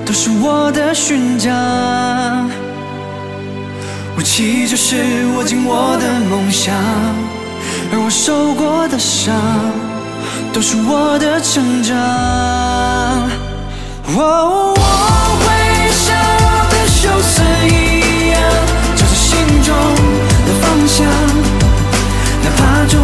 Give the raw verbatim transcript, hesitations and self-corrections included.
都是我的勋章。武器就是握紧我的梦想，而我受过的伤，都是我的成长。哦，我会像的修斯一样，朝着心中的方向，哪怕就